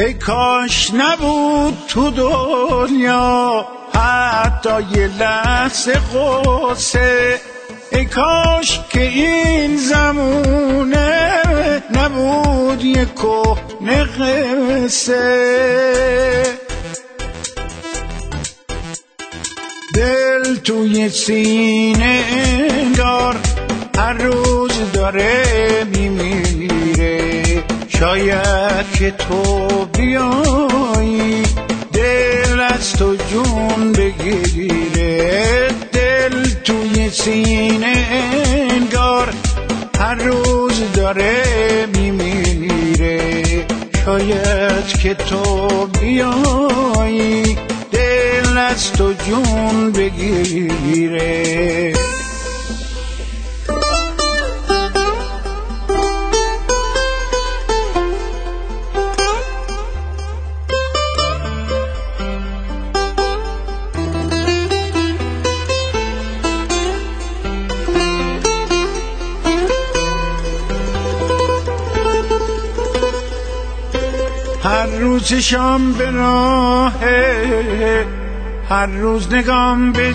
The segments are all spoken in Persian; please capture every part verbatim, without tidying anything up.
ای کاش نبود تو دنیا حتی یه لحظه غصه، ای کاش که این زمونه نبود یه کهنه قصه. دل توی سینه انگار هر روز داره میمیره، شاید که تو بیایی دل از تو جون بگیره. دل توی سینه انگار هر روز داره میمیره، شاید که تو بیایی دل از تو جون بگیره. هر روز شام به راهه، هر روز نگام به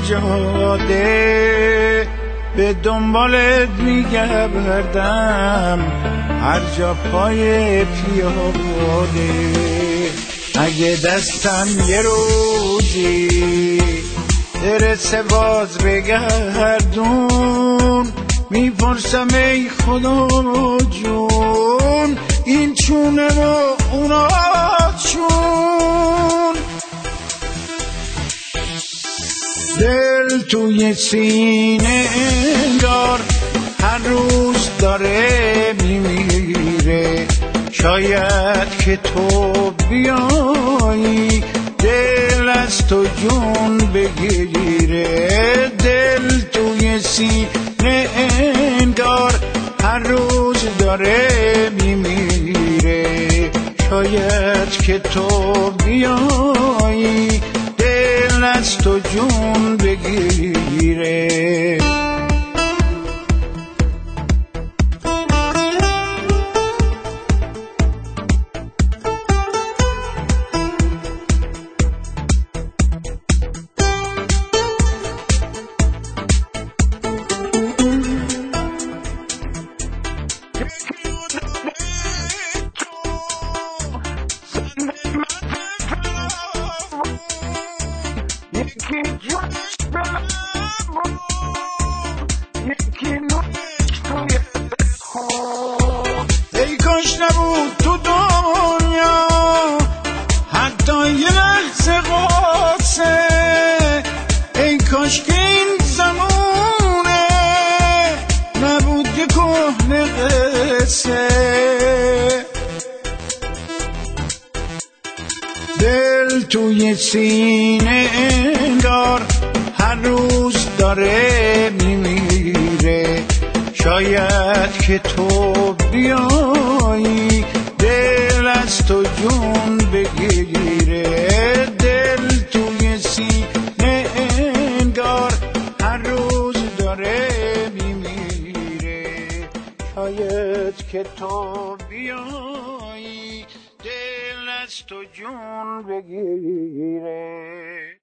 جاده، به دنبالت میگردم هر جا پای پیاده. اگه دستم یه روزی درسه باز بگردون، میپرسم ای خدا جون این چونه و اونا چون. دل توی سینه انگار هر روز داره میمیره، شاید که تو بیایی دل از تو جون بگیره. دل توی سینه انگار هر روز داره میمیره، شاید که تو بیایی دل از تو جون بگیره. ای کاش نبود تو دنیا حتی یه لحظه غصه، ای کاش که این زمونه نبود یه کهنه قصه. دل توی سینه انگار هر روز داره میمیره، شاید که تو بیایی دل از تو جون بگیره. دل توی سینه انگار هر روز داره میمیره، شاید که تو بیایی دل از تو جون بگیره.